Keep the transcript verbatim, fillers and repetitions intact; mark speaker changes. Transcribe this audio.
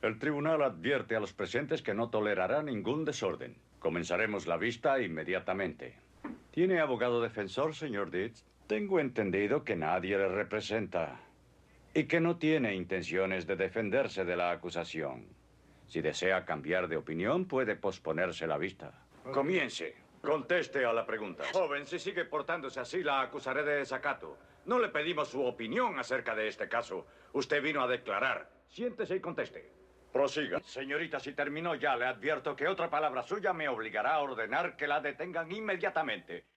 Speaker 1: El tribunal advierte a los presentes que no tolerará ningún desorden. Comenzaremos la vista inmediatamente. ¿Tiene abogado defensor, señor Ditz? Tengo entendido que nadie le representa y que no tiene intenciones de defenderse de la acusación. Si desea cambiar de opinión, puede posponerse la vista. Comience. Conteste a la pregunta. Joven, si sigue portándose así, la acusaré de desacato. No le pedimos su opinión acerca de este caso. Usted vino a declarar. Siéntese y conteste. Prosiga. Señorita, si terminó ya, le advierto que otra palabra suya me obligará a ordenar que la detengan inmediatamente.